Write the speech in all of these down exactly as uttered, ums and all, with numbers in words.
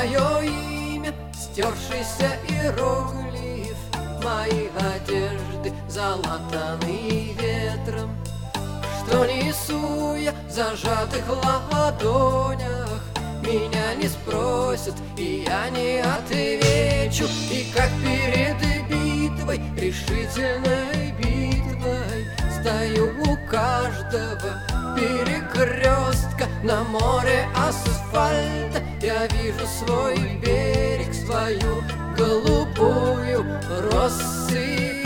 мое имя, стершийся иероглиф. Мои одежды залатаны ветром, что несу я в зажатых ладонях. Меня не спросят, и я не отвечу. И как перед битвой, решительной битвой, стою у каждого перекрестка. На море асфальта я вижу свой берег, свою голубую россыпь.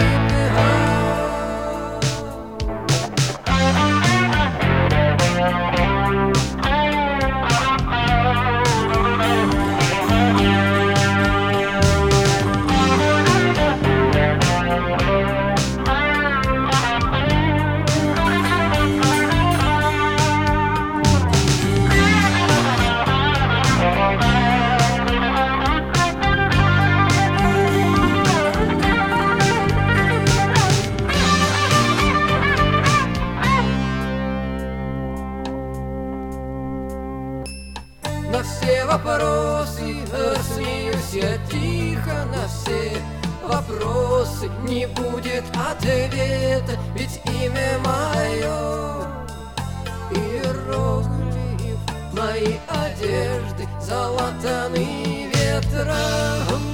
На все вопросы смеюсь я тихо, на все вопросы не будет ответа, ведь имя мое иероглиф. Мои одежды залатаны ветром.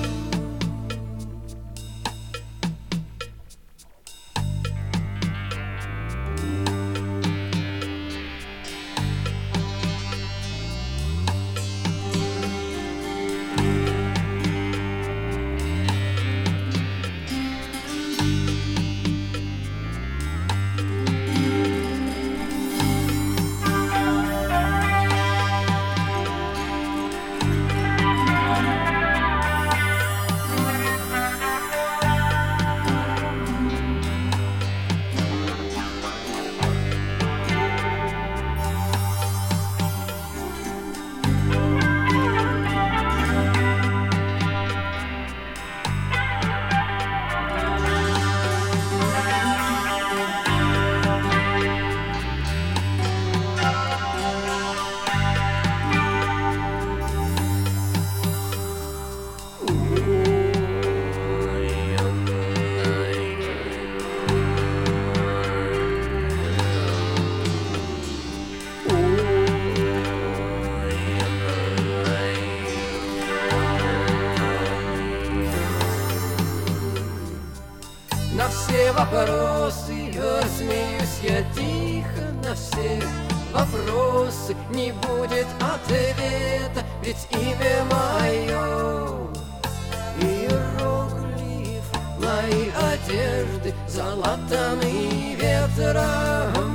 На все вопросы смеюсь я тихо, на все вопросы не будет ответа, ведь имя мое иероглиф. Мои одежды залатаны ветром.